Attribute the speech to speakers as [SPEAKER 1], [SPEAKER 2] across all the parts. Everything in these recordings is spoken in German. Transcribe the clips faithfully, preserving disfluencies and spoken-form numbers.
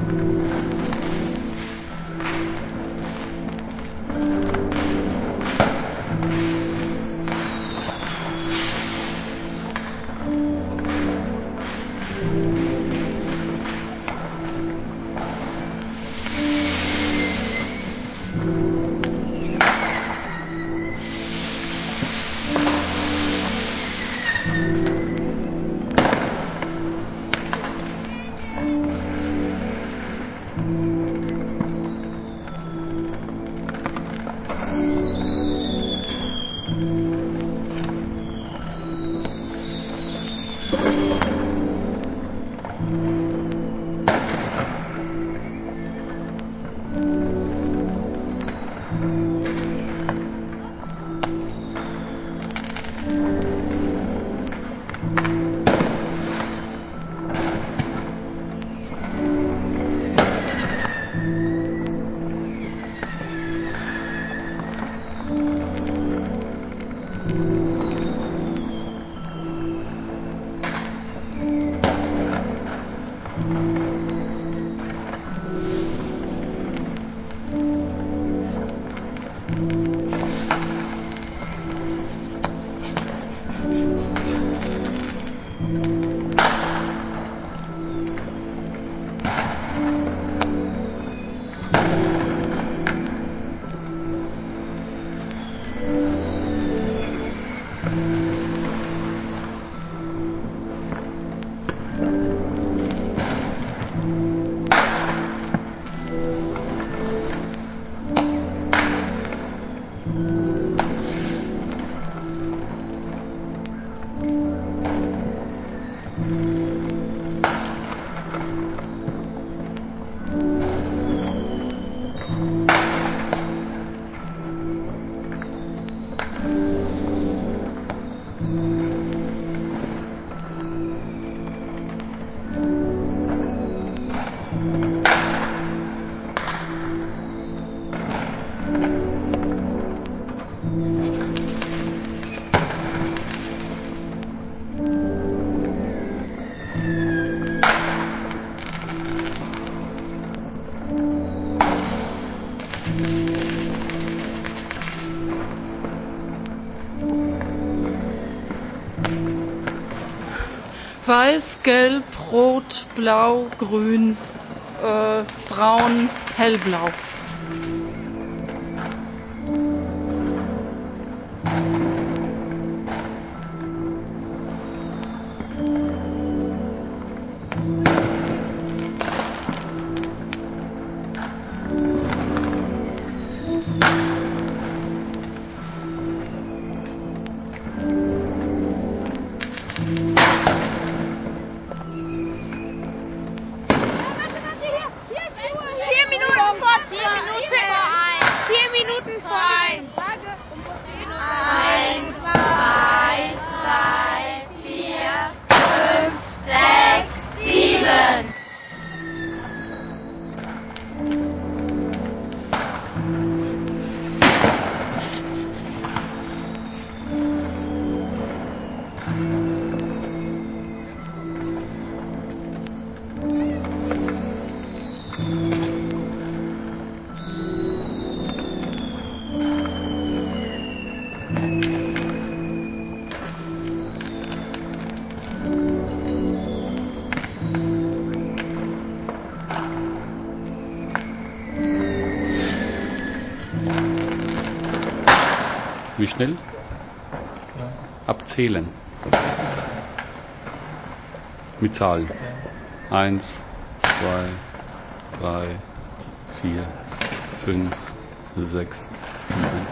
[SPEAKER 1] Weiß, Gelb, Rot, Blau, Grün, äh, Braun, Hellblau.
[SPEAKER 2] Wie schnell? Abzählen. Mit Zahlen. Eins, zwei, drei, vier, fünf, sechs, sieben.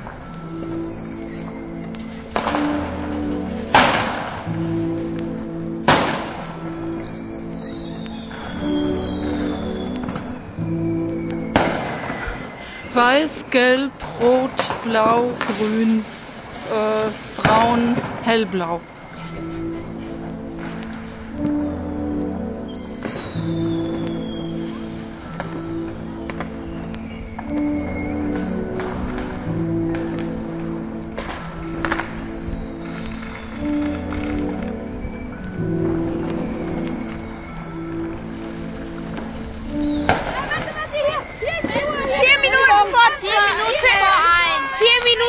[SPEAKER 1] Weiß, Gelb, Rot, Blau, Grün, äh, Braun, Hellblau.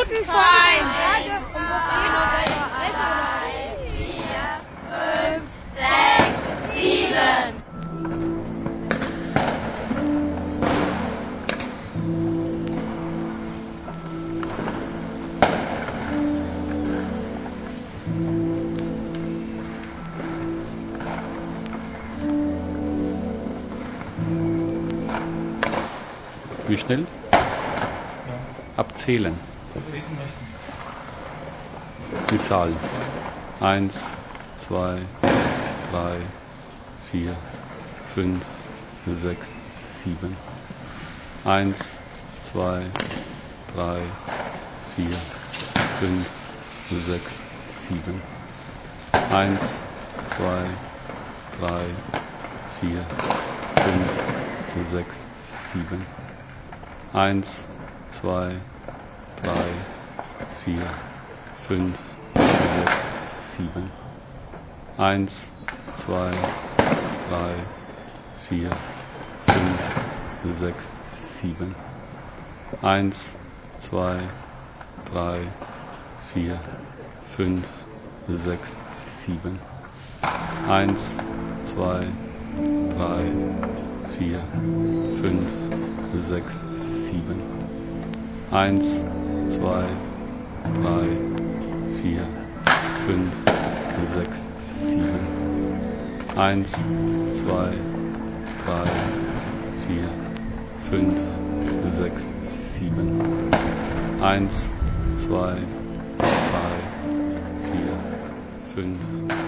[SPEAKER 3] Minuten Feind.
[SPEAKER 4] eins, zwei, drei, vier, fünf, sechs, sieben.
[SPEAKER 2] Wie schnell? Abzählen. Die Zahlen. Eins, zwei, drei, vier, fünf, sechs, sieben. Eins, zwei, drei, vier, fünf, sechs, sieben. Eins, zwei, drei, vier, fünf, sechs, sieben. Eins, zwei, drei, vier, fünf, sechs, sieben. Eins, zwei, drei, vier, fünf, sechs, sieben. Eins, zwei, drei, vier, fünf, sechs, sieben. Eins, zwei, drei, vier, fünf, sechs, sieben. Eins, zwei, drei, vier, fünf, sechs, sieben. Eins, zwei, drei, vier, fünf, sechs, sieben. Eins, zwei, drei, vier, fünf,